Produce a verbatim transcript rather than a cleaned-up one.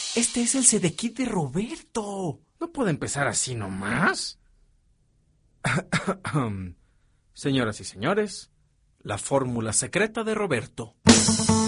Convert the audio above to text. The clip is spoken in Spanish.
Este es el Sedekit de Roberto. ¿No puede empezar así nomás? Señoras y señores, la fórmula secreta de Roberto.